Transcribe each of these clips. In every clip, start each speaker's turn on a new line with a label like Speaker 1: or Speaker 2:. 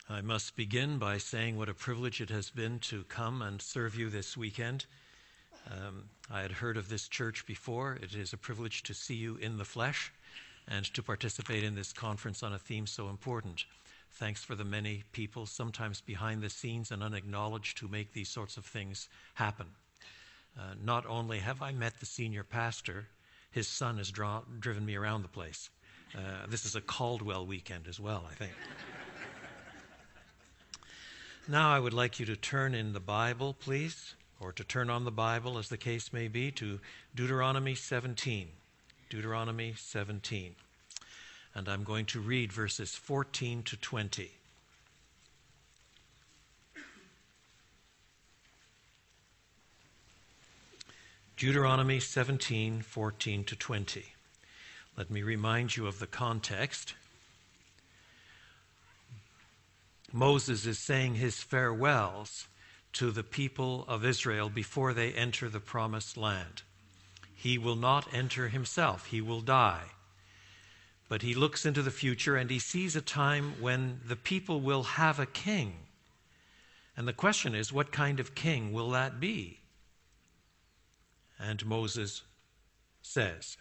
Speaker 1: I must begin by saying what a privilege it has been to come and serve you this weekend. I had heard of this church before. It is a privilege to see you in the flesh and to participate in this conference on a theme so important. Thanks for the many people, sometimes behind the scenes and unacknowledged, who make these sorts of things happen. Not only have I met the senior pastor, his son has driven me around the place. This is a Caldwell weekend as well, I think. Now I would like you to turn in the Bible, please, or to turn on the Bible, as the case may be, to Deuteronomy 17. Deuteronomy 17. And I'm going to read verses 14 to 20. Deuteronomy 17, 14 to 20. Let me remind you of the context. Moses is saying his farewells to the people of Israel before they enter the promised land. He will not enter himself. He will die. But he looks into the future and he sees a time when the people will have a king. And the question is, what kind of king will that be? And Moses says,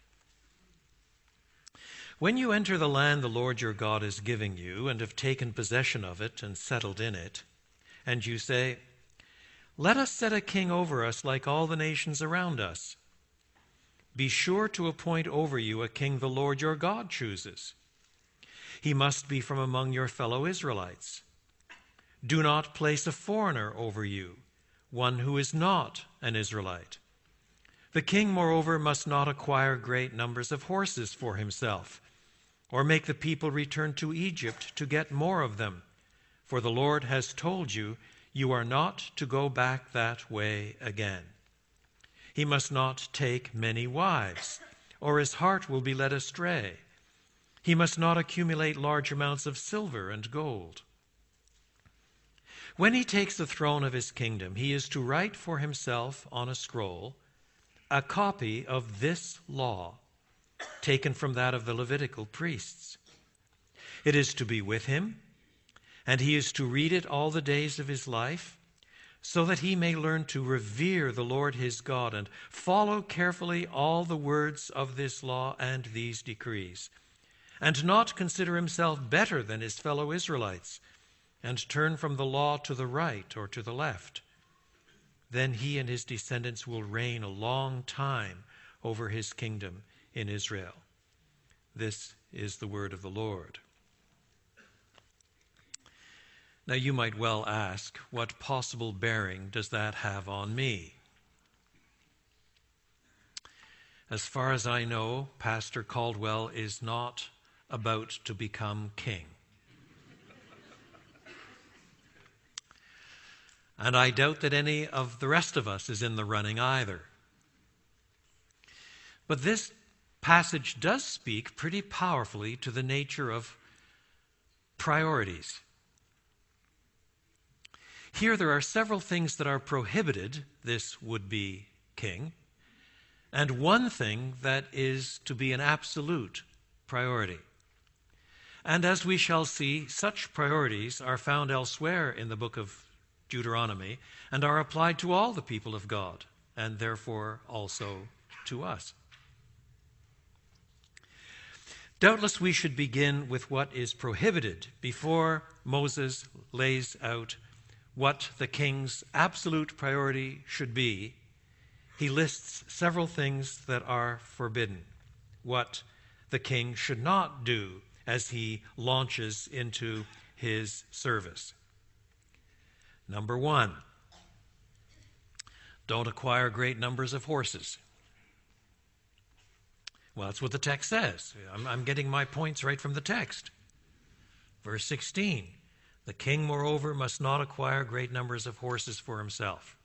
Speaker 1: "When you enter the land the Lord your God is giving you and have taken possession of it and settled in it, and you say, 'Let us set a king over us like all the nations around us,' be sure to appoint over you a king the Lord your God chooses. He must be from among your fellow Israelites. Do not place a foreigner over you, one who is not an Israelite. The king, moreover, must not acquire great numbers of horses for himself, or make the people return to Egypt to get more of them. For the Lord has told you, you are not to go back that way again. He must not take many wives, or his heart will be led astray. He must not accumulate large amounts of silver and gold. When he takes the throne of his kingdom, he is to write for himself on a scroll a copy of this law, taken from that of the Levitical priests. It is to be with him, and he is to read it all the days of his life, so that he may learn to revere the Lord his God and follow carefully all the words of this law and these decrees, and not consider himself better than his fellow Israelites, and turn from the law to the right or to the left. Then he and his descendants will reign a long time over his kingdom in Israel." This is the word of the Lord. Now you might well ask, what possible bearing does that have on me? As far as I know, Pastor Caldwell is not about to become king. And I doubt that any of the rest of us is in the running either. But this passage does speak pretty powerfully to the nature of priorities. Here there are several things that are prohibited, this would-be king, and one thing that is to be an absolute priority. And as we shall see, such priorities are found elsewhere in the book of Deuteronomy and are applied to all the people of God, and therefore also to us. Doubtless we should begin with what is prohibited before Moses lays out what the king's absolute priority should be. He lists several things that are forbidden, what the king should not do as he launches into his service. Number 1, don't acquire great numbers of horses. Well, that's what the text says. I'm getting my points right from the text. Verse 16, the king, moreover, must not acquire great numbers of horses for himself.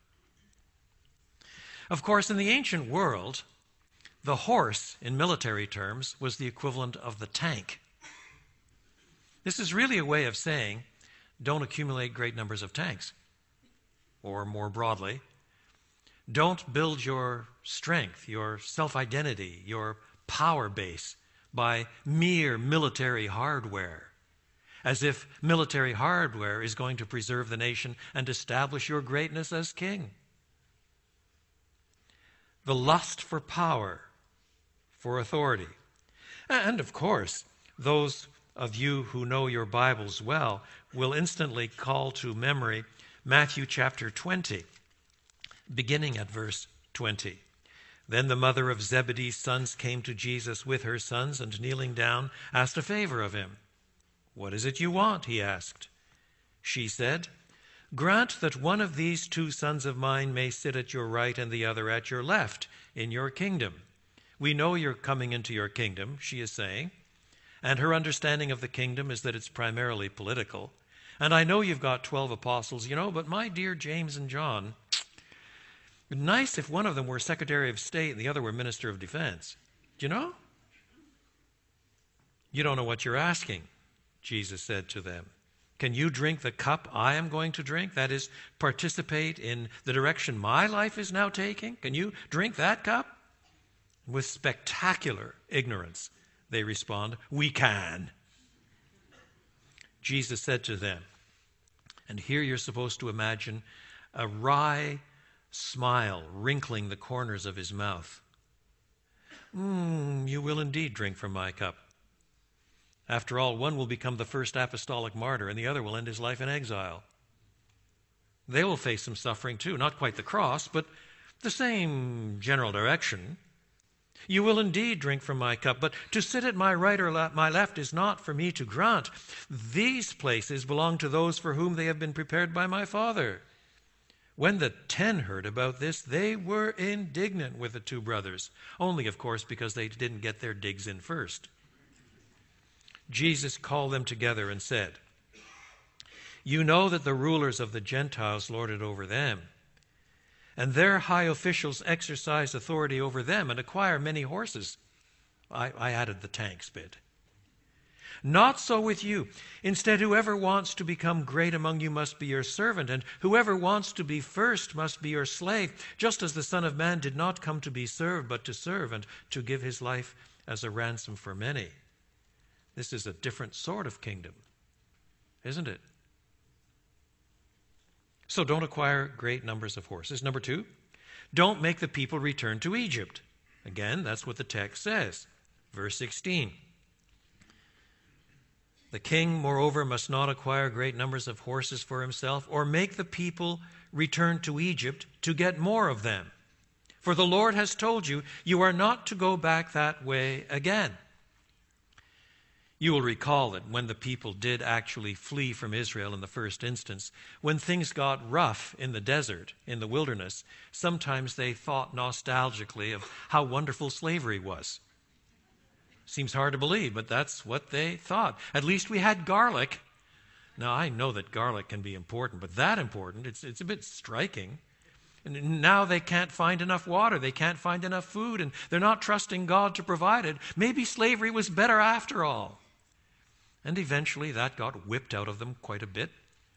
Speaker 1: Of course, in the ancient world, the horse, in military terms, was the equivalent of the tank. This is really a way of saying, don't accumulate great numbers of tanks. Or more broadly, don't build your strength, your self-identity, your power base by mere military hardware. as if military hardware is going to preserve the nation and establish your greatness as king. The lust for power, for authority. And of course, those of you who know your Bibles well will instantly call to memory Matthew chapter 20, beginning at verse 20. Then the mother of Zebedee's sons came to Jesus with her sons, and kneeling down, asked a favor of him. "What is it you want?" he asked. She said, "Grant that one of these two sons of mine may sit at your right and the other at your left in your kingdom. We know you're coming into your kingdom," she is saying. And her understanding of the kingdom is that it's primarily political. "And I know you've got 12 apostles, but my dear James and John, it'd be nice if one of them were Secretary of State and the other were Minister of Defense. Do you know?" "You don't know what you're asking," Jesus said to them. "Can you drink the cup I am going to drink? That is, participate in the direction my life is now taking? Can you drink that cup?" With spectacular ignorance, they respond, "We can." Jesus said to them, and here you're supposed to imagine a wry smile wrinkling the corners of his mouth. You will indeed drink from my cup. After all, one will become the first apostolic martyr and the other will end his life in exile. They will face some suffering too, not quite the cross, but the same general direction. You will indeed drink from my cup, but to sit at my right or my left is not for me to grant. These places belong to those for whom they have been prepared by my Father. When the 10 heard about this, they were indignant with the two brothers, only, of course, because they didn't get their digs in first. Jesus called them together and said, "You know that the rulers of the Gentiles lord it over them, and their high officials exercise authority over them and acquire many horses." I added the tanks bit. "Not so with you. Instead, whoever wants to become great among you must be your servant, and whoever wants to be first must be your slave, just as the Son of Man did not come to be served, but to serve and to give his life as a ransom for many." This is a different sort of kingdom, isn't it? So don't acquire great numbers of horses. Number 2, don't make the people return to Egypt. Again, that's what the text says. Verse 16. "The king, moreover, must not acquire great numbers of horses for himself, or make the people return to Egypt to get more of them. For the Lord has told you, you are not to go back that way again." You will recall that when the people did actually flee from Israel in the first instance, when things got rough in the desert, in the wilderness, sometimes they thought nostalgically of how wonderful slavery was. Seems hard to believe, but that's what they thought. At least we had garlic. Now, I know that garlic can be important, but that important, it's a bit striking. And now they can't find enough water, they can't find enough food, and they're not trusting God to provide it. Maybe slavery was better after all. And eventually that got whipped out of them quite a bit.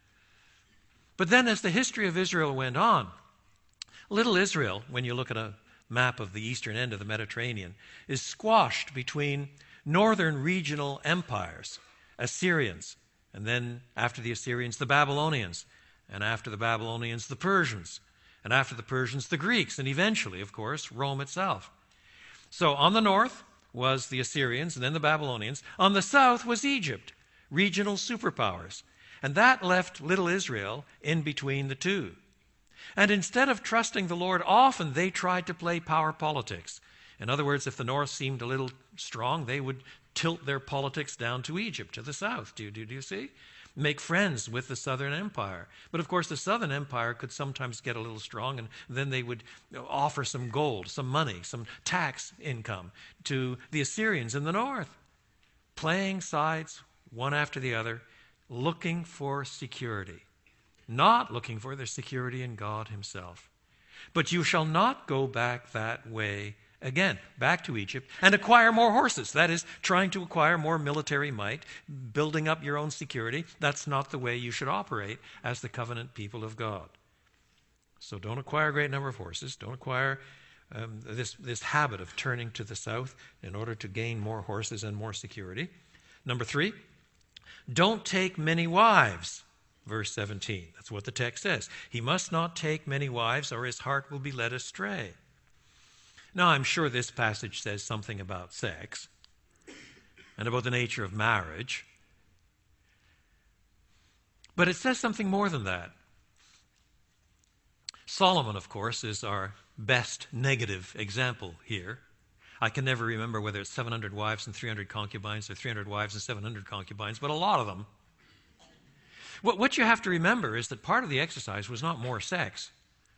Speaker 1: But then as the history of Israel went on, little Israel, when you look at a map of the eastern end of the Mediterranean, is squashed between northern regional empires, Assyrians, and then after the Assyrians, the Babylonians, and after the Babylonians, the Persians, and after the Persians, the Greeks, and eventually, of course, Rome itself. So on the north was the Assyrians and then the Babylonians. On the south was Egypt, regional superpowers. And that left little Israel in between the two. And instead of trusting the Lord, often they tried to play power politics. In other words, if the north seemed a little strong, they would tilt their politics down to Egypt, to the south. Do you see? Make friends with the southern empire. But of course, the southern empire could sometimes get a little strong, and then they would offer some gold, some money, some tax income to the Assyrians in the north, playing sides one after the other, looking for security, not looking for their security in God himself. "But you shall not go back that way again," back to Egypt, "and acquire more horses." That is, trying to acquire more military might, building up your own security. That's not the way you should operate as the covenant people of God. So don't acquire a great number of horses. Don't acquire this habit of turning to the south in order to gain more horses and more security. Number 3, Don't take many wives. Verse 17. That's what the text says. He must not take many wives, or his heart will be led astray. Now, I'm sure this passage says something about sex and about the nature of marriage. But it says something more than that. Solomon, of course, is our best negative example here. I can never remember whether it's 700 wives and 300 concubines or 300 wives and 700 concubines, but a lot of them. What you have to remember is that part of the exercise was not more sex,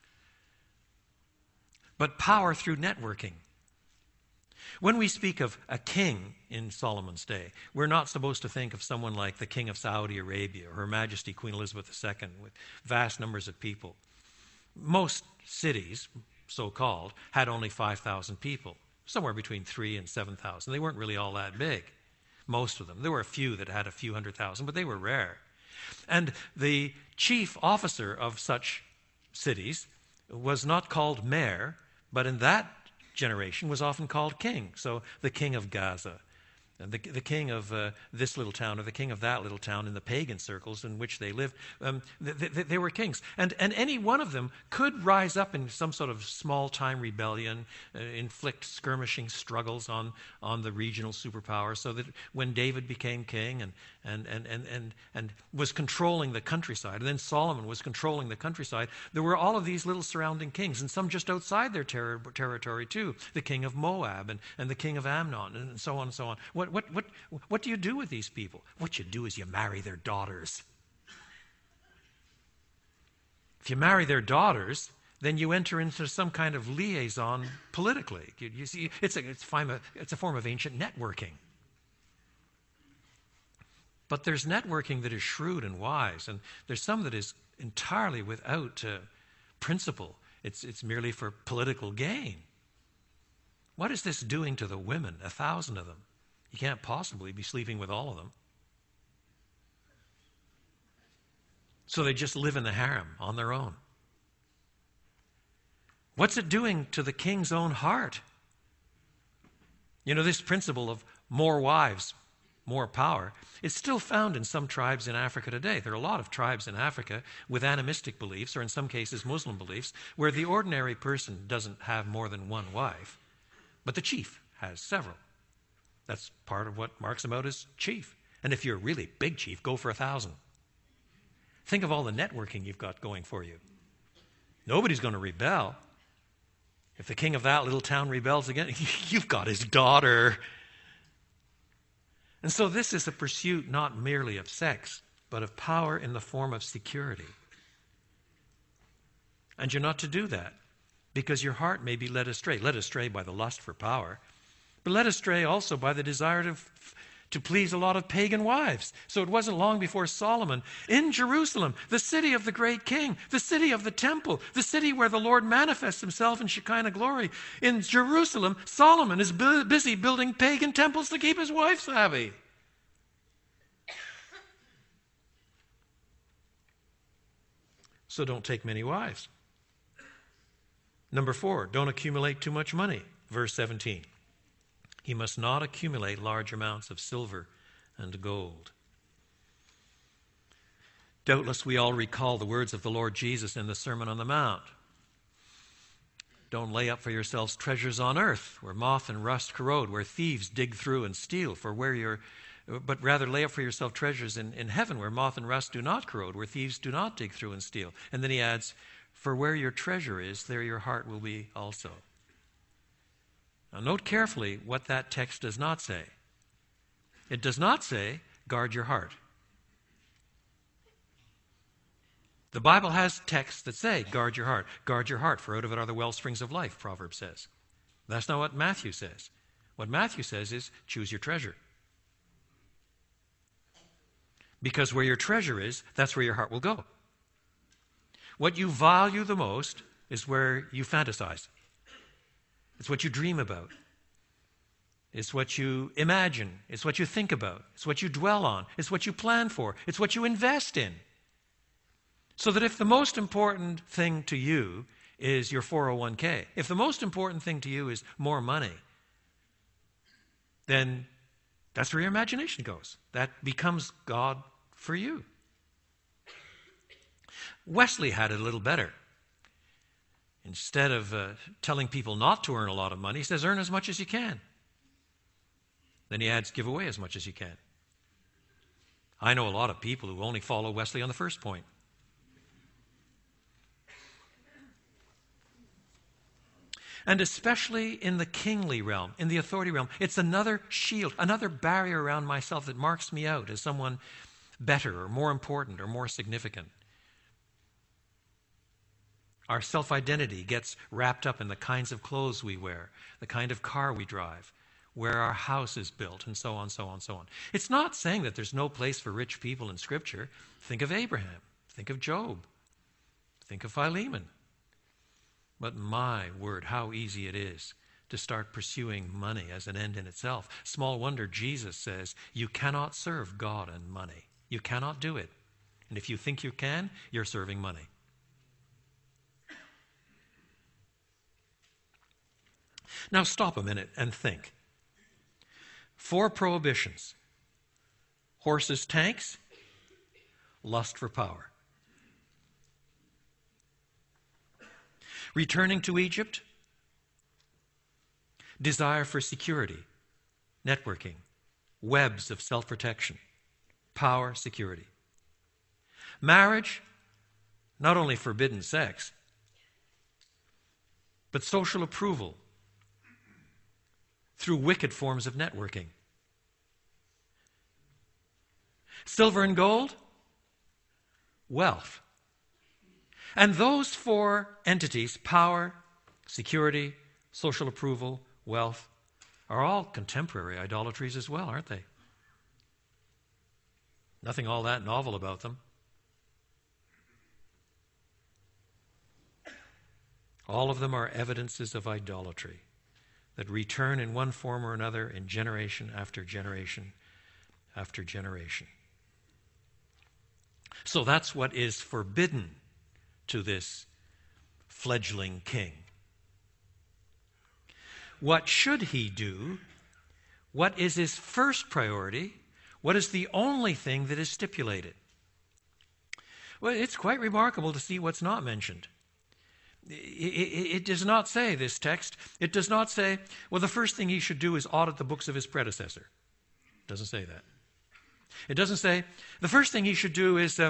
Speaker 1: but power through networking. When we speak of a king in Solomon's day, we're not supposed to think of someone like the king of Saudi Arabia or Her Majesty Queen Elizabeth II with vast numbers of people. Most cities, so-called, had only 5,000 people, somewhere between 3,000 and 7,000. They weren't really all that big, most of them. There were a few that had a few 100,000, but they were rare. And the chief officer of such cities was not called mayor, but in that generation was often called king. So the king of Gaza, and the king of this little town, or the king of that little town in the pagan circles in which they lived, they were kings. And any one of them could rise up in some sort of small-time rebellion, inflict skirmishing struggles on the regional superpower, so that when David became king and was controlling the countryside, and then Solomon was controlling the countryside, there were all of these little surrounding kings, and some just outside their territory too. The king of Moab and the king of Ammon, and so on and so on. What do you do with these people? What you do is you marry their daughters. If you marry their daughters, then you enter into some kind of liaison politically. You see, it's a form of ancient networking. But there's networking that is shrewd and wise, and there's some that is entirely without principle. It's merely for political gain. What is this doing to the women, 1,000 of them? You can't possibly be sleeping with all of them. So they just live in the harem on their own. What's it doing to the king's own heart? You know, this principle of more wives, more power, is still found in some tribes in Africa today. There are a lot of tribes in Africa with animistic beliefs, or in some cases Muslim beliefs, where the ordinary person doesn't have more than one wife, but the chief has several. That's part of what marks him out as chief. And if you're a really big chief, go for 1,000. Think of all the networking you've got going for you. Nobody's going to rebel. If the king of that little town rebels again, you've got his daughter. And so this is a pursuit not merely of sex, but of power in the form of security. And you're not to do that, because your heart may be led astray by the lust for power, but led astray also by the desire to please a lot of pagan wives. So it wasn't long before Solomon, in Jerusalem, the city of the great king, the city of the temple, the city where the Lord manifests himself in Shekinah glory. In Jerusalem, Solomon is busy building pagan temples to keep his wives happy. So don't take many wives. Number 4, don't accumulate too much money. Verse 17. He must not accumulate large amounts of silver and gold. Doubtless we all recall the words of the Lord Jesus in the Sermon on the Mount. Don't lay up for yourselves treasures on earth, where moth and rust corrode, where thieves dig through and steal, but rather lay up for yourself treasures in heaven, where moth and rust do not corrode, where thieves do not dig through and steal. And then he adds, for where your treasure is, there your heart will be also. Now note carefully what that text does not say. It does not say, guard your heart. The Bible has texts that say, guard your heart. Guard your heart, for out of it are the well springs of life, Proverbs says. That's not what Matthew says. What Matthew says is, choose your treasure. Because where your treasure is, that's where your heart will go. What you value the most is where you fantasize. It's what you dream about. It's what you imagine. It's what you think about. It's what you dwell on. It's what you plan for. It's what you invest in. So that if the most important thing to you is your 401k, if the most important thing to you is more money, then That's where your imagination goes. That becomes God for you. Wesley had it a little better. Instead of telling people not to earn a lot of money, he says, earn as much as you can. Then he adds, give away as much as you can. I know a lot of people who only follow Wesley on the first point. And especially in the kingly realm, in the authority realm, it's another shield, another barrier around myself that marks me out as someone better or more important or more significant. Our self-identity gets wrapped up in the kinds of clothes we wear, the kind of car we drive, where our house is built, and so on, so on, so on. It's not saying that there's no place for rich people in Scripture. Think of Abraham. Think of Job. Think of Philemon. But my word, how easy it is to start pursuing money as an end in itself. Small wonder Jesus says, you cannot serve God and money. You cannot do it. And if you think you can, you're serving money. Now stop a minute and think. 4 prohibitions. Horses, tanks, lust for power. Returning to Egypt, desire for security, networking, webs of self-protection, power, security. Marriage, not only forbidden sex, but social approval through wicked forms of networking. Silver and gold, wealth. And those 4 entities, power, security, social approval, wealth, are all contemporary idolatries as well, aren't they? Nothing all that novel about them. All of them are evidences of idolatry that return in one form or another in generation after generation after generation. So that's what is forbidden to this fledgling king. What should he do? What is his first priority? What is the only thing that is stipulated? Well, it's quite remarkable to see what's not mentioned. It does not say, this text, it does not say, well, the first thing he should do is audit the books of his predecessor. It doesn't say that. It doesn't say, the first thing he should do is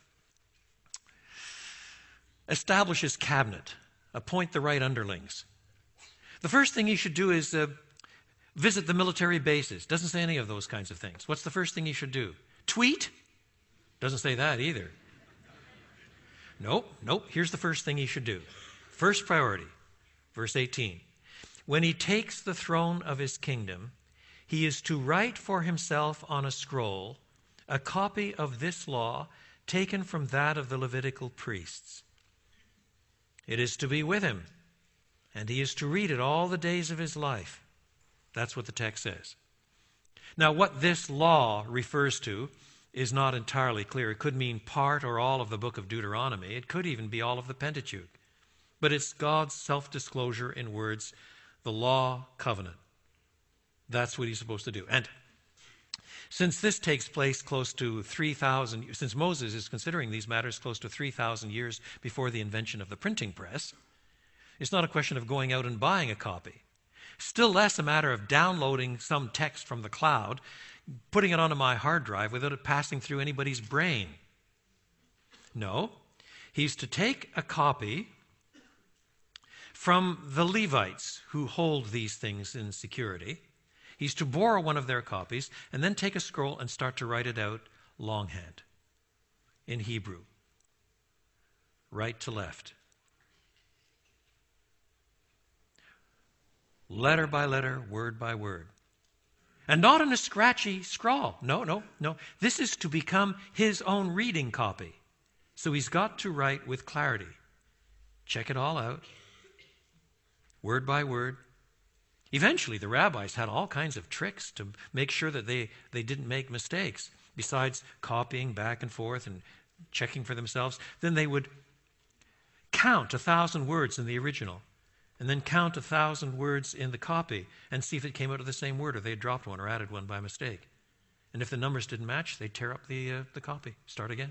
Speaker 1: establish his cabinet, appoint the right underlings. The first thing he should do is visit the military bases. Doesn't say any of those kinds of things. What's the first thing he should do? Tweet? Doesn't say that either. Nope. Here's the first thing he should do. First priority, verse 18. When he takes the throne of his kingdom, he is to write for himself on a scroll a copy of this law taken from that of the Levitical priests. It is to be with him, and he is to read it all the days of his life. That's what the text says. Now, what this law refers to is not entirely clear. It could mean part or all of the book of Deuteronomy. It could even be all of the Pentateuch. But it's God's self-disclosure in words, the law covenant. That's what he's supposed to do. And since this takes place close to 3,000, since Moses is considering these matters close to 3,000 years before the invention of the printing press, it's not a question of going out and buying a copy. Still less a matter of downloading some text from the cloud, putting it onto my hard drive without it passing through anybody's brain. No, he's to take a copy from the Levites who hold these things in security. He's to borrow one of their copies and then take a scroll and start to write it out longhand in Hebrew, right to left. Letter by letter, word by word. And not in a scratchy scrawl. No. This is to become his own reading copy. So he's got to write with clarity. Check it all out. Word by word. Eventually, the rabbis had all kinds of tricks to make sure that they didn't make mistakes. Besides copying back and forth and checking for themselves, then they would count 1,000 words in the original and then count 1,000 words in the copy and see if it came out of the same word or they had dropped one or added one by mistake. And if the numbers didn't match, they'd tear up the copy, start again.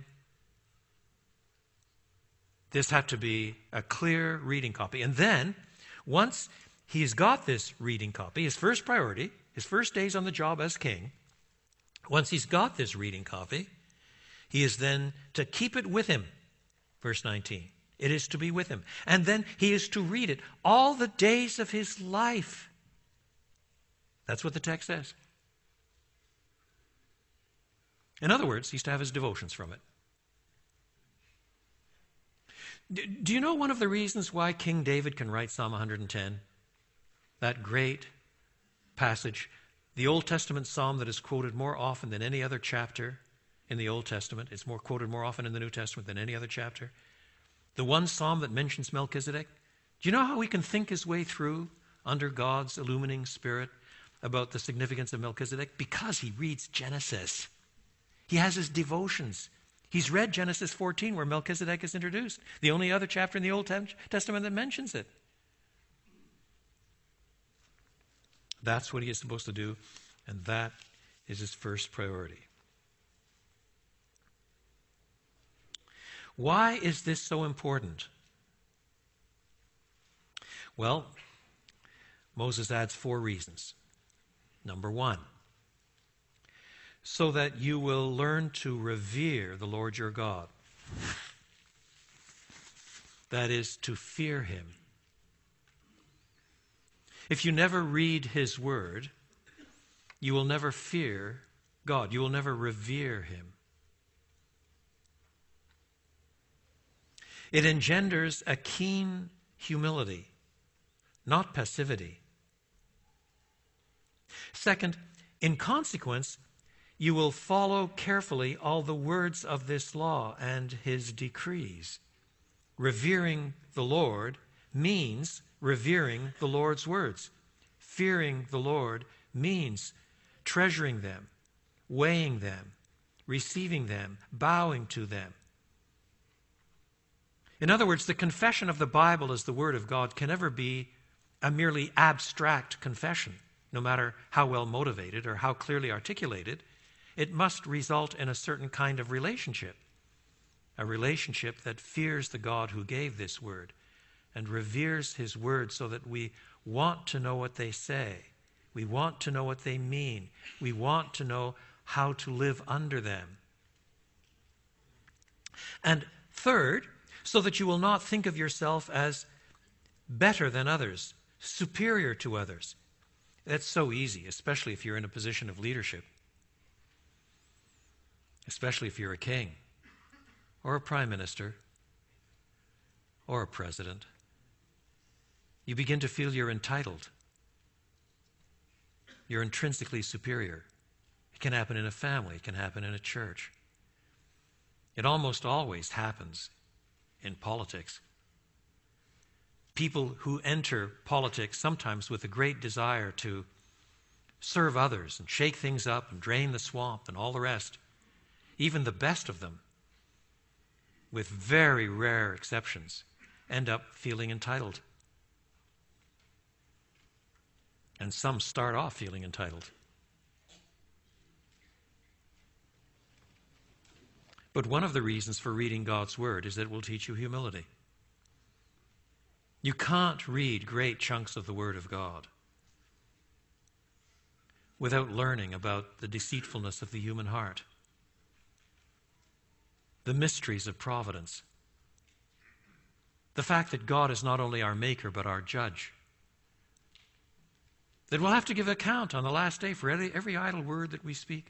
Speaker 1: This had to be a clear reading copy. And then, once he's got this reading copy, his first priority, his first days on the job as king, once he's got this reading copy, he is then to keep it with him. Verse 19. It is to be with him. And then he is to read it all the days of his life. That's what the text says. In other words, he's to have his devotions from it. Do you know one of the reasons why King David can write Psalm 110? That great passage, the Old Testament psalm that is quoted more often than any other chapter in the Old Testament. It's quoted more often in the New Testament than any other chapter. The one psalm that mentions Melchizedek. Do you know how we can think his way through under God's illumining spirit about the significance of Melchizedek? Because he reads Genesis. He has his devotions. He's read Genesis 14 where Melchizedek is introduced. The only other chapter in the Old Testament that mentions it. That's what he is supposed to do, and that is his first priority. Why is this so important? Well, Moses adds 4 reasons. Number 1, so that you will learn to revere the Lord your God. That is, to fear him. If you never read his word, you will never fear God. You will never revere him. It engenders a keen humility, not passivity. Second, in consequence, you will follow carefully all the words of this law and his decrees. Revering the Lord means revering the Lord's words. Fearing the Lord means treasuring them, weighing them, receiving them, bowing to them. In other words, the confession of the Bible as the Word of God can never be a merely abstract confession, no matter how well motivated or how clearly articulated. It must result in a certain kind of relationship, a relationship that fears the God who gave this Word and reveres his Word so that we want to know what they say. We want to know what they mean. We want to know how to live under them. And third, so that you will not think of yourself as better than others, superior to others. That's so easy, especially if you're in a position of leadership, especially if you're a king or a prime minister or a president. You begin to feel you're entitled. You're intrinsically superior. It can happen in a family. It can happen in a church. It almost always happens in politics. People who enter politics sometimes with a great desire to serve others and shake things up and drain the swamp and all the rest, even the best of them, with very rare exceptions, end up feeling entitled. And some start off feeling entitled. But one of the reasons for reading God's Word is that it will teach you humility. You can't read great chunks of the Word of God without learning about the deceitfulness of the human heart, the mysteries of providence, the fact that God is not only our maker but our judge, that we'll have to give account on the last day for every idle word that we speak.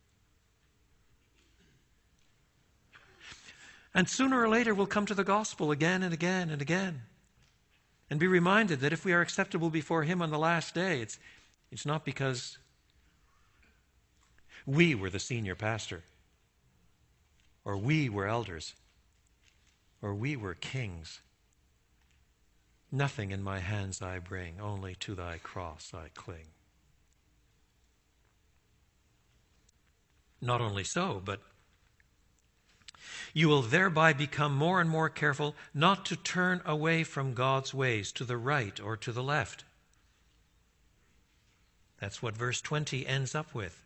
Speaker 1: And sooner or later we'll come to the gospel again and again and again and be reminded that if we are acceptable before him on the last day, it's not because we were the senior pastor or we were elders or we were kings. Nothing in my hands I bring, only to thy cross I cling. Not only so, but You will thereby become more and more careful not to turn away from God's ways to the right or to the left. That's what verse 20 ends up with.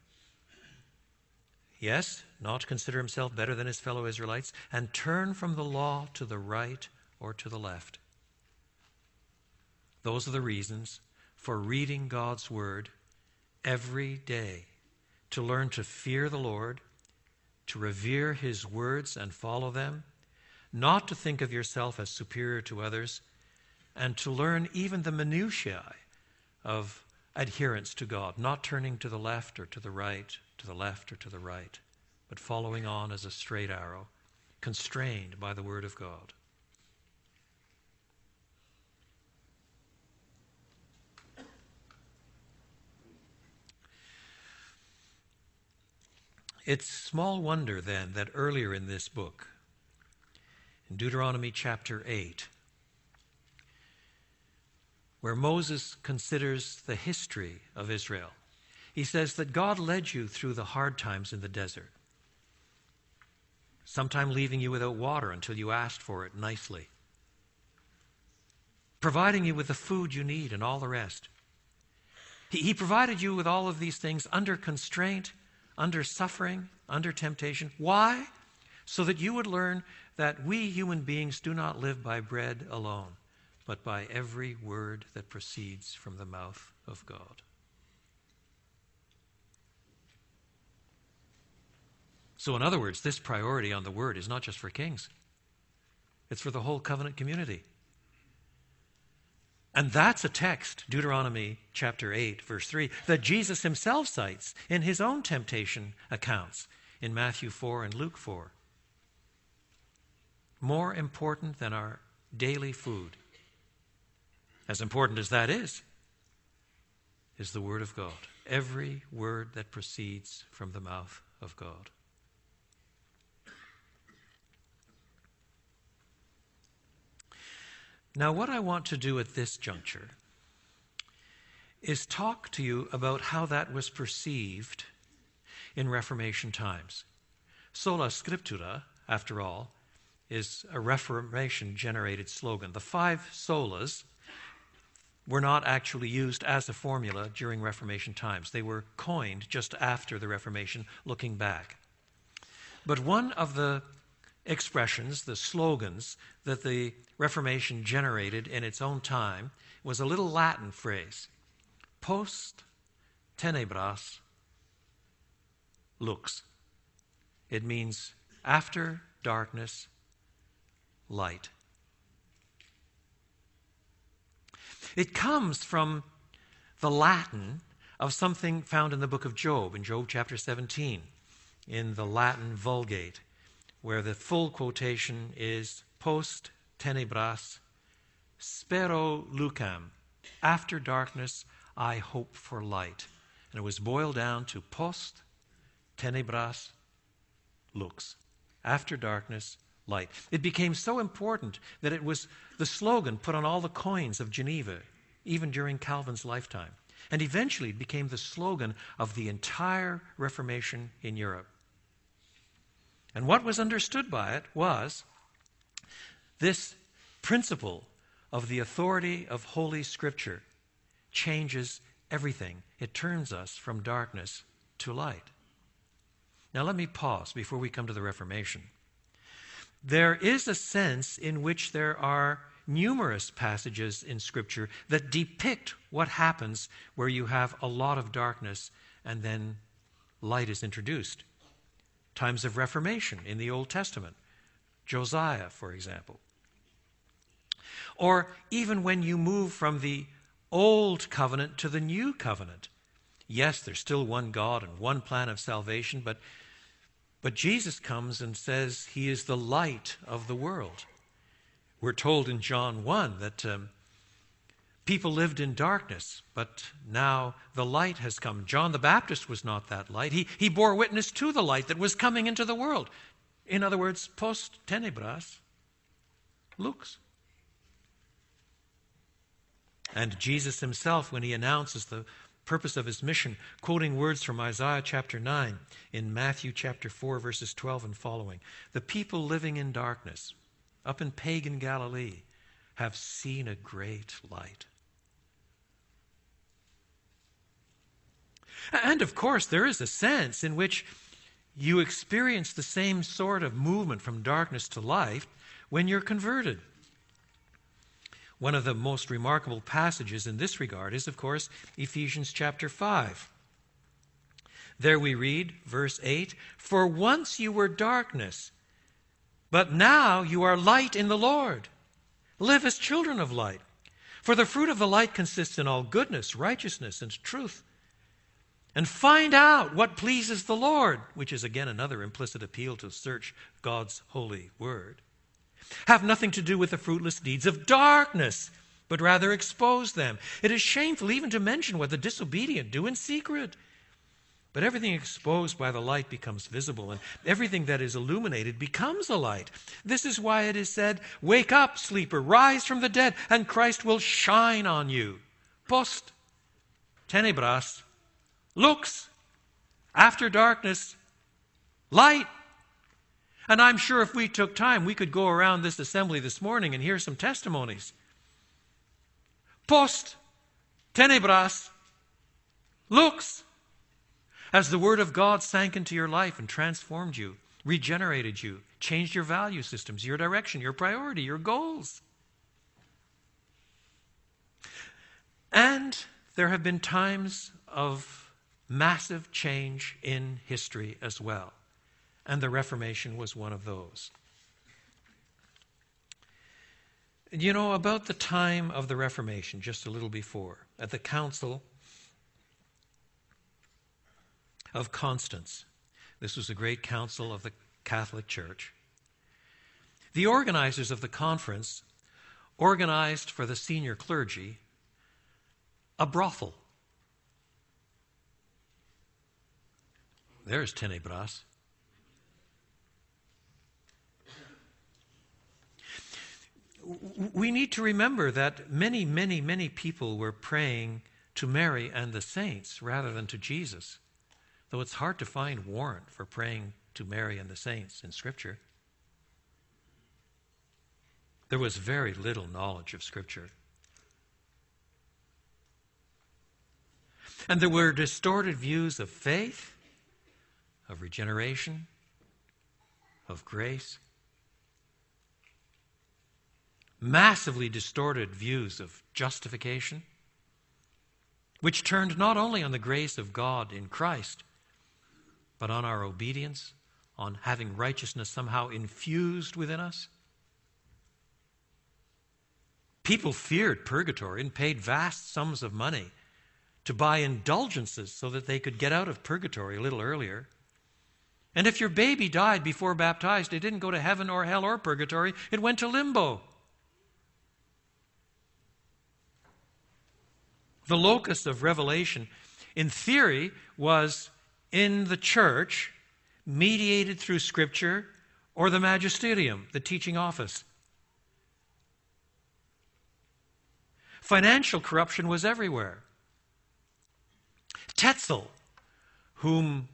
Speaker 1: Yes, not consider himself better than his fellow Israelites, and turn from the law to the right or to the left. Those are the reasons for reading God's word every day, to learn to fear the Lord, to revere his words and follow them, not to think of yourself as superior to others, and to learn even the minutiae of adherence to God, not turning to the left or to the right, to the left or to the right, but following on as a straight arrow, constrained by the word of God. It's small wonder then that earlier in this book, in Deuteronomy chapter 8, where Moses considers the history of Israel, he says that God led you through the hard times in the desert, sometime leaving you without water until you asked for it nicely, providing you with the food you need and all the rest. He provided you with all of these things under constraint, under suffering, under temptation. Why? So that you would learn that we human beings do not live by bread alone, but by every word that proceeds from the mouth of God. So in other words, this priority on the word is not just for kings. It's for the whole covenant community. And that's a text, Deuteronomy chapter 8, verse 3, that Jesus himself cites in his own temptation accounts in Matthew 4 and Luke 4. More important than our daily food, as important as that is the word of God. Every word that proceeds from the mouth of God. Now, what I want to do at this juncture is talk to you about how that was perceived in Reformation times. Sola Scriptura, after all, is a Reformation-generated slogan. The 5 solas were not actually used as a formula during Reformation times. They were coined just after the Reformation, looking back. But one of the expressions, the slogans that the Reformation generated in its own time was a little Latin phrase, post tenebras lux. It means after darkness, light. It comes from the Latin of something found in the book of Job, in Job chapter 17, in the Latin Vulgate, where the full quotation is post tenebras spero lucam. After darkness, I hope for light. And it was boiled down to post tenebras lux. After darkness, light. It became so important that it was the slogan put on all the coins of Geneva, even during Calvin's lifetime. And eventually it became the slogan of the entire Reformation in Europe. And what was understood by it was this principle of the authority of Holy Scripture changes everything. It turns us from darkness to light. Now let me pause before we come to the Reformation. There is a sense in which there are numerous passages in Scripture that depict what happens where you have a lot of darkness and then light is introduced. Times of Reformation in the Old Testament. Josiah, for example. Or even when you move from the Old Covenant to the New Covenant. Yes, there's still one God and one plan of salvation, but Jesus comes and says he is the light of the world. We're told in John 1 that people lived in darkness, but now the light has come. John the Baptist was not that light. He bore witness to the light that was coming into the world. In other words, post tenebras lux. And Jesus himself, when he announces purpose of his mission, quoting words from Isaiah chapter 9 in Matthew chapter 4, verses 12 and following. The people living in darkness, up in pagan Galilee, have seen a great light. And of course, there is a sense in which you experience the same sort of movement from darkness to light when you're converted. One of the most remarkable passages in this regard is, of course, Ephesians chapter 5. There we read, verse 8, "For once you were darkness, but now you are light in the Lord. Live as children of light. For the fruit of the light consists in all goodness, righteousness, and truth. And find out what pleases the Lord," which is again another implicit appeal to search God's holy word. "Have nothing to do with the fruitless deeds of darkness, but rather expose them. It is shameful even to mention what the disobedient do in secret. But everything exposed by the light becomes visible, and everything that is illuminated becomes a light. This is why it is said, 'Wake up, sleeper, rise from the dead, and Christ will shine on you.' Post tenebras lux, after darkness, light." And I'm sure if we took time, we could go around this assembly this morning and hear some testimonies. Post tenebras lux. As the Word of God sank into your life and transformed you, regenerated you, changed your value systems, your direction, your priority, your goals. And there have been times of massive change in history as well. And the Reformation was one of those. You know, about the time of the Reformation, just a little before, at the Council of Constance, this was a great council of the Catholic Church, the organizers of the conference organized for the senior clergy a brothel. There's tenebras. We need to remember that many, many, many people were praying to Mary and the saints rather than to Jesus, though it's hard to find warrant for praying to Mary and the saints in Scripture. There was very little knowledge of Scripture. And there were distorted views of faith, of regeneration, of grace. Massively distorted views of justification, which turned not only on the grace of God in Christ, but on our obedience, on having righteousness somehow infused within us. People feared purgatory and paid vast sums of money to buy indulgences so that they could get out of purgatory a little earlier. And if your baby died before baptized, it didn't go to heaven or hell or purgatory, it went to limbo. The locus of revelation, in theory, was in the church, mediated through Scripture, or the magisterium, the teaching office. Financial corruption was everywhere. Tetzel, whom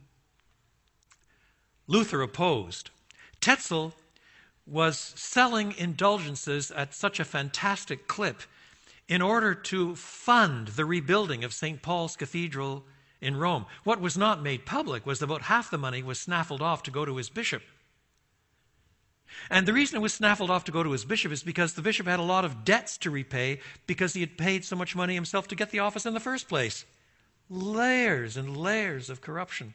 Speaker 1: Luther opposed, Tetzel was selling indulgences at such a fantastic clip in order to fund the rebuilding of St. Paul's Cathedral in Rome. What was not made public was that about half the money was snaffled off to go to his bishop. And the reason it was snaffled off to go to his bishop is because the bishop had a lot of debts to repay because he had paid so much money himself to get the office in the first place. Layers and layers of corruption.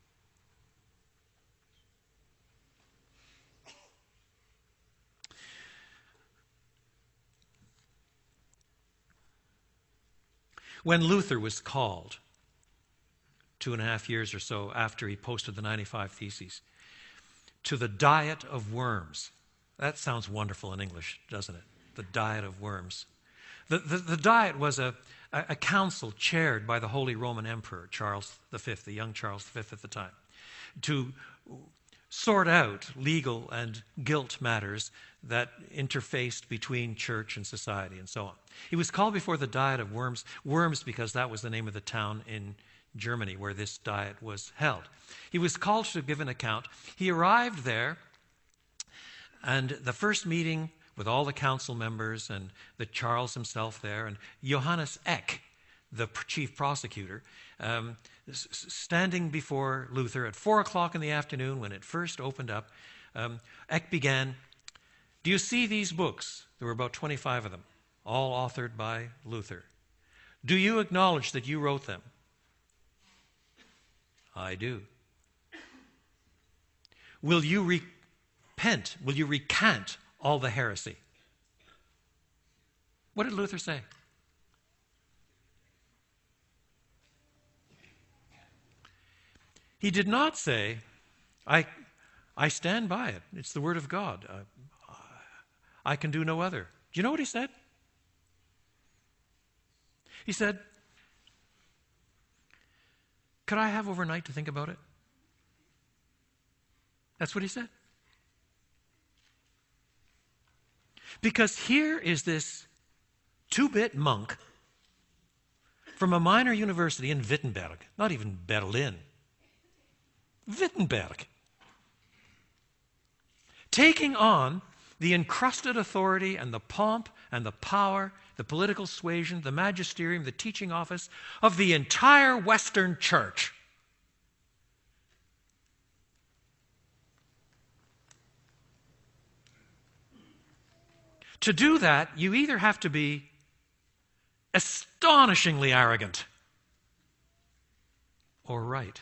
Speaker 1: When Luther was called, 2.5 years or so after he posted the 95 Theses, to the diet of worms. That sounds wonderful in English, doesn't it? The diet of worms. The diet was a council chaired by the Holy Roman Emperor, Charles V, the young Charles V at the time, to sort out legal and guilt matters that interfaced between church and society and so on. He was called before the Diet of Worms, Worms because that was the name of the town in Germany where this diet was held. He was called to give an account. He arrived there, and the first meeting with all the council members and the Charles himself there, and Johannes Eck, the chief prosecutor, standing before Luther at 4 o'clock in the afternoon when it first opened up, Eck began, "Do you see these books?" There were about 25 of them, all authored by Luther. "Do you acknowledge that you wrote them?" "I do." "Will you repent? Will you recant all the heresy?" What did Luther say? He did not say, I stand by it. It's the word of God. I can do no other. Do you know what he said? He said, "Could I have overnight to think about it?" That's what he said. Because here is this 2-bit monk from a minor university in Wittenberg, not even Berlin, Wittenberg, taking on the encrusted authority and the pomp and the power, the political suasion, the magisterium, the teaching office of the entire Western Church. To do that, you either have to be astonishingly arrogant or right.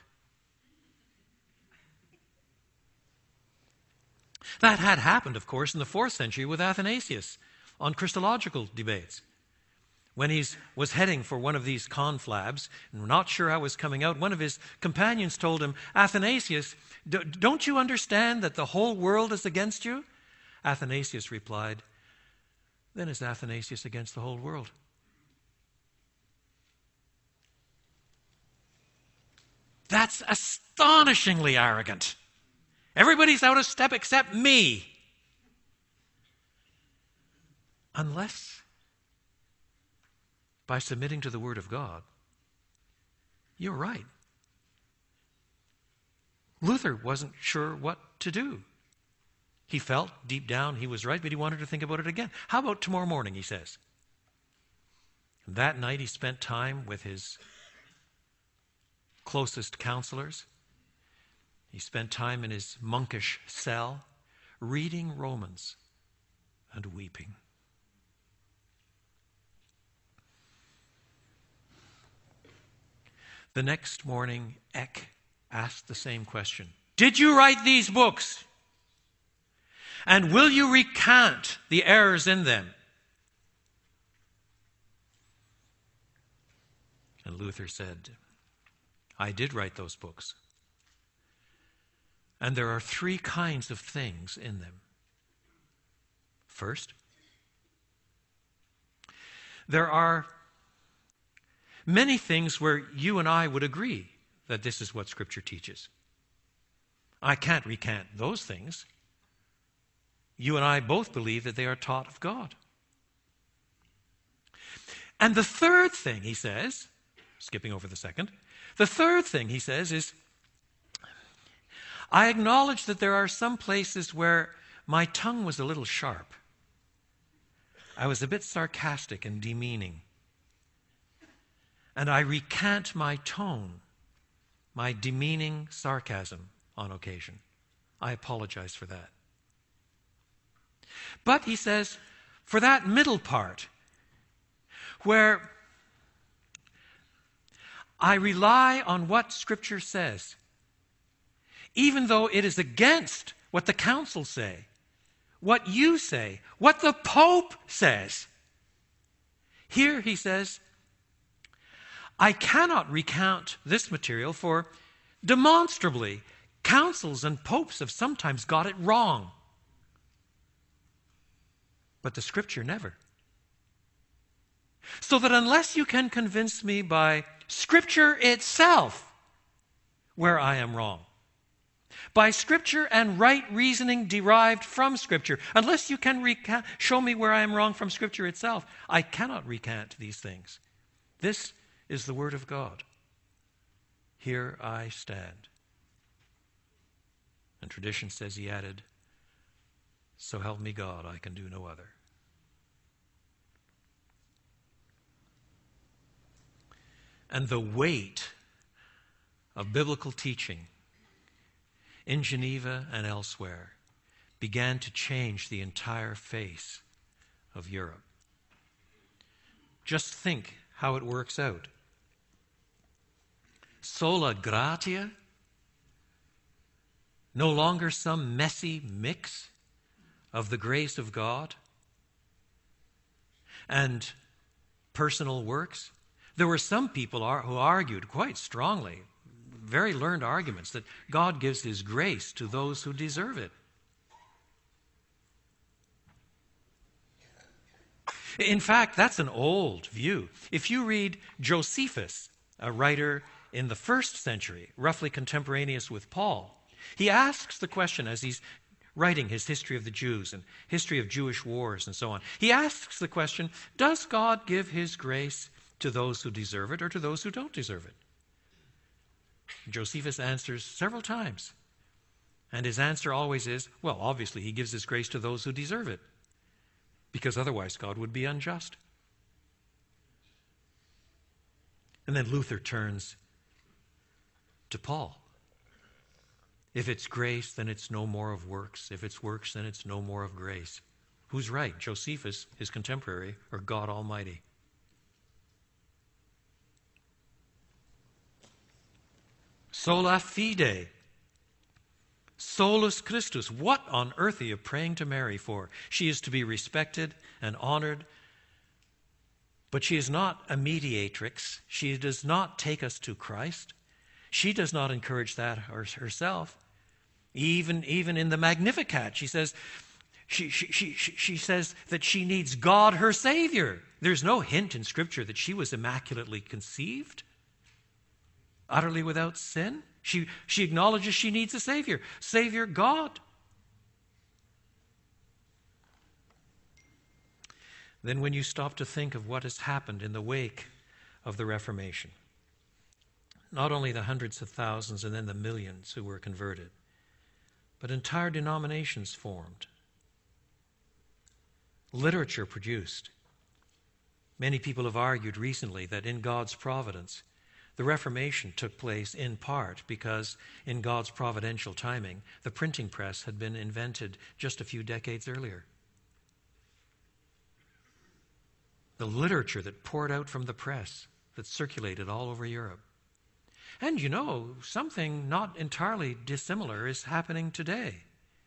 Speaker 1: That had happened, of course, in the 4th century with Athanasius on Christological debates. When he was heading for one of these conflabs, and not sure how it was coming out, one of his companions told him, "Athanasius, don't you understand that the whole world is against you?" Athanasius replied, "Then is Athanasius against the whole world?" That's astonishingly arrogant. Everybody's out of step except me. Unless by submitting to the Word of God, you're right. Luther wasn't sure what to do. He felt deep down he was right, but he wanted to think about it again. How about tomorrow morning, he says. And that night he spent time with his closest counselors. He spent time in his monkish cell, reading Romans and weeping. The next morning, Eck asked the same question. "Did you write these books? And will you recant the errors in them?" And Luther said, "I did write those books. And there are 3 kinds of things in them. First, there are many things where you and I would agree that this is what Scripture teaches. I can't recant those things. You and I both believe that they are taught of God. And the third thing, he says, skipping over the second, the third thing, he says, is I acknowledge that there are some places where my tongue was a little sharp. I was a bit sarcastic and demeaning. And I recant my tone, my demeaning sarcasm on occasion. I apologize for that. But, he says, for that middle part, where I rely on what Scripture says, even though it is against what the council say, what you say, what the Pope says. Here, he says, I cannot recount this material, for demonstrably, councils and popes have sometimes got it wrong. But the Scripture never. So that unless you can convince me by Scripture itself where I am wrong, by Scripture and right reasoning derived from Scripture. Unless you can show me where I am wrong from Scripture itself, I cannot recant these things. This is the Word of God. Here I stand. And tradition says, he added, so help me God, I can do no other. And the weight of biblical teaching in Geneva and elsewhere began to change the entire face of Europe. Just think how it works out. Sola gratia, no longer some messy mix of the grace of God and personal works. There were some people who argued quite strongly, very learned arguments, that God gives his grace to those who deserve it. In fact, that's an old view. If you read Josephus, a writer in the 1st century, roughly contemporaneous with Paul, he asks the question as he's writing his history of the Jews and history of Jewish wars and so on. He asks the question, does God give his grace to those who deserve it or to those who don't deserve it? Josephus answers several times. And his answer always is, well, obviously he gives his grace to those who deserve it, because otherwise God would be unjust. And then Luther turns to Paul. If it's grace, then it's no more of works. If it's works, then it's no more of grace. Who's right? Josephus, his contemporary, or God Almighty? Sola fide. Solus Christus. What on earth are you praying to Mary for? She is to be respected and honored, but she is not a mediatrix. She does not take us to Christ. She does not encourage that herself. Even in the Magnificat, she says she says that she needs God, her Savior. There's no hint in Scripture that she was immaculately conceived, utterly without sin. She acknowledges she needs a Savior. Savior God. Then when you stop to think of what has happened in the wake of the Reformation, not only the hundreds of thousands and then the millions who were converted, but entire denominations formed. Literature produced. Many people have argued recently that in God's providence, the Reformation took place in part because in God's providential timing, the printing press had been invented just a few decades earlier. The literature that poured out from the press, that circulated all over Europe. And you know, something not entirely dissimilar is happening today.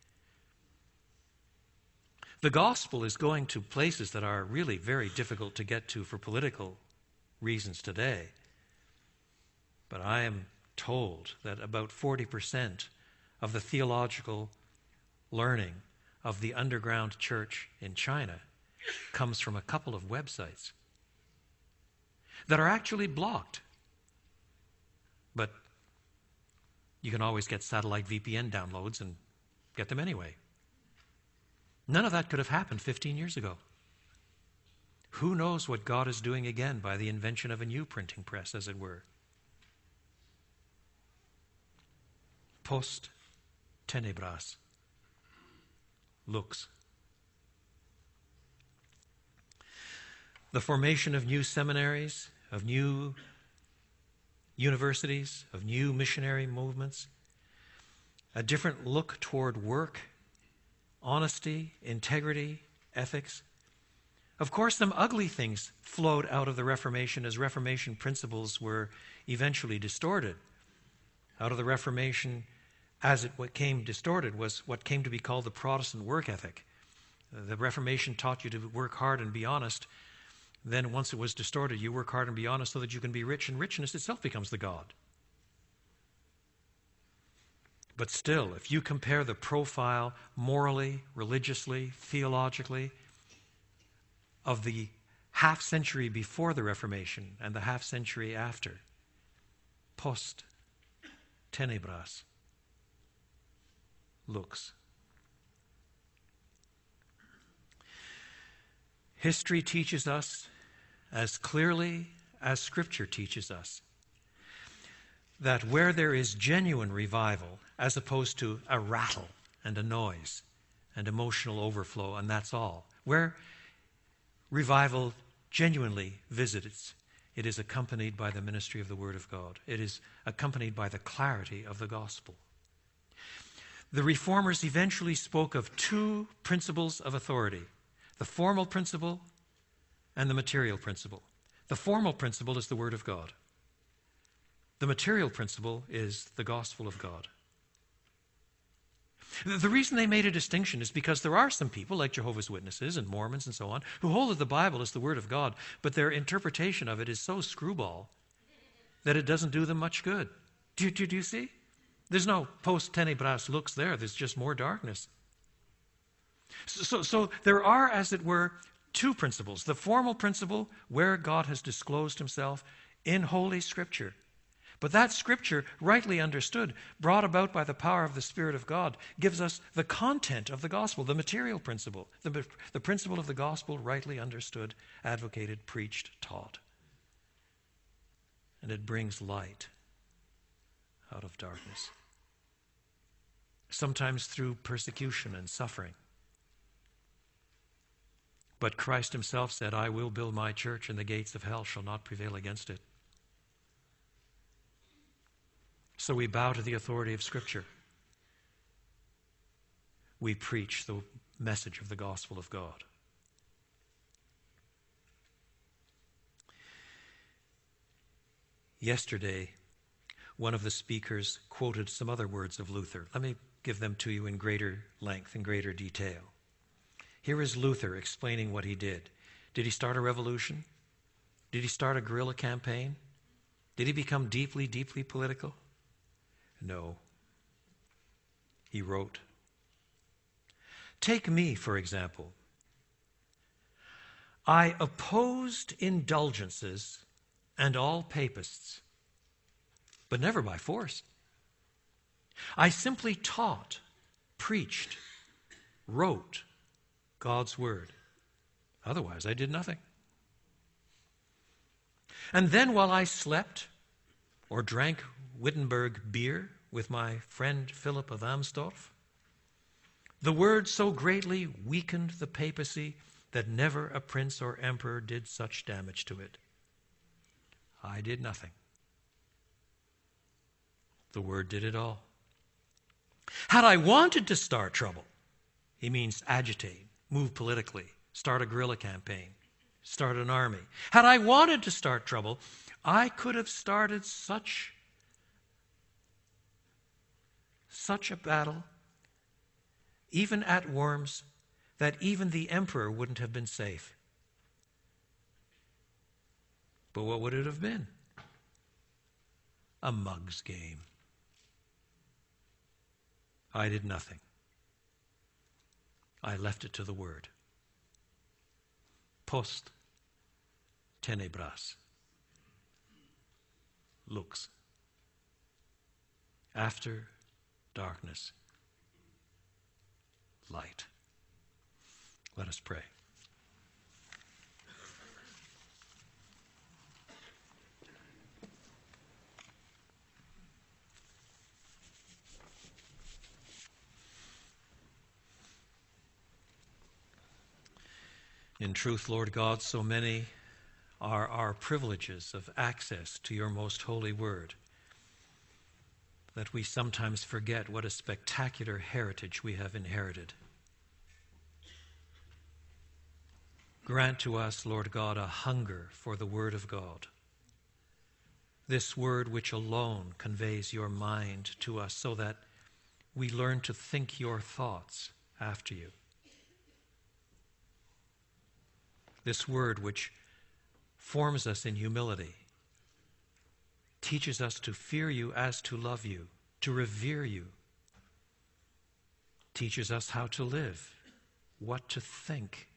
Speaker 1: The gospel is going to places that are really very difficult to get to for political reasons today. But I am told that about 40% of the theological learning of the underground church in China comes from a couple of websites that are actually blocked. But you can always get satellite VPN downloads and get them anyway. None of that could have happened 15 years ago. Who knows what God is doing again by the invention of a new printing press, as it were. Post tenebras lux. The formation of new seminaries, of new universities, of new missionary movements, a different look toward work, honesty, integrity, ethics. Of course, some ugly things flowed out of the Reformation as Reformation principles were eventually distorted. Out of the Reformation, as it became distorted, was what came to be called the Protestant work ethic. The Reformation taught you to work hard and be honest. Then once it was distorted, you work hard and be honest so that you can be rich, and richness itself becomes the God. But still, if you compare the profile morally, religiously, theologically of the half century before the Reformation and the half century after, post tenebras, lux. History teaches us, as clearly as Scripture teaches us, that where there is genuine revival, as opposed to a rattle and a noise and emotional overflow, and that's all, where revival genuinely visits, it is accompanied by the ministry of the Word of God. It is accompanied by the clarity of the gospel. The Reformers eventually spoke of two principles of authority: the formal principle and the material principle. The formal principle is the Word of God. The material principle is the gospel of God. The reason they made a distinction is because there are some people, like Jehovah's Witnesses and Mormons and so on, who hold that the Bible is the Word of God, but their interpretation of it is so screwball that it doesn't do them much good. Do you see? There's no post tenebras lux there. There's just more darkness. So there are, as it were, two principles. The formal principle, where God has disclosed himself in Holy Scripture. But that Scripture, rightly understood, brought about by the power of the Spirit of God, gives us the content of the gospel, the material principle, the principle of the gospel, rightly understood, advocated, preached, taught. And it brings light out of darkness, sometimes through persecution and suffering. But Christ himself said, "I will build my church, and the gates of hell shall not prevail against it." So we bow to the authority of Scripture. We preach the message of the gospel of God. Yesterday, one of the speakers quoted some other words of Luther. Let me give them to you in greater length, in greater detail. Here is Luther explaining what he did. Did he start a revolution? Did he start a guerrilla campaign? Did he become deeply, deeply political? No. He wrote, "Take me, for example. I opposed indulgences and all papists, but never by force. I simply taught, preached, wrote God's word. Otherwise, I did nothing. And then while I slept or drank Wittenberg beer with my friend Philip of Amsdorf, the word so greatly weakened the papacy that never a prince or emperor did such damage to it. I did nothing. The word did it all. Had I wanted to start trouble," he means agitate, move politically, start a guerrilla campaign, start an army. "Had I wanted to start trouble, I could have started such a battle, even at Worms, that even the emperor wouldn't have been safe. But what would it have been? A mug's game. I did nothing. I left it to the word. Post tenebras lux. After darkness, light." Let us pray. In truth, Lord God, so many are our privileges of access to your most holy word that we sometimes forget what a spectacular heritage we have inherited. Grant to us, Lord God, a hunger for the word of God, this word which alone conveys your mind to us so that we learn to think your thoughts after you. This word which forms us in humility, teaches us to fear you as to love you, to revere you, teaches us how to live, what to think,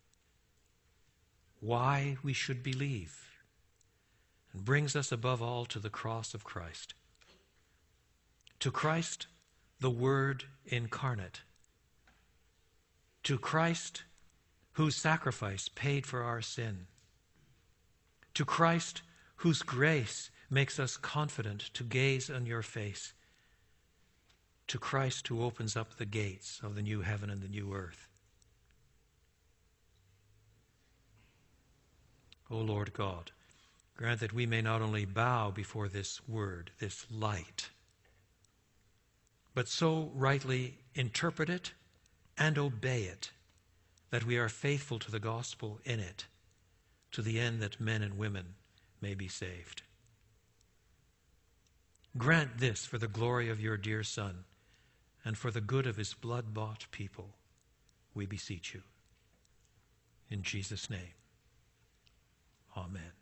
Speaker 1: why we should believe, and brings us above all to the cross of Christ. To Christ, the Word incarnate, to Christ whose sacrifice paid for our sin, to Christ whose grace makes us confident to gaze on your face, to Christ who opens up the gates of the new heaven and the new earth. O Lord God, grant that we may not only bow before this word, this light, but so rightly interpret it and obey it that we are faithful to the gospel in it, to the end that men and women may be saved. Grant this for the glory of your dear Son and for the good of his blood-bought people, we beseech you. In Jesus' name, amen.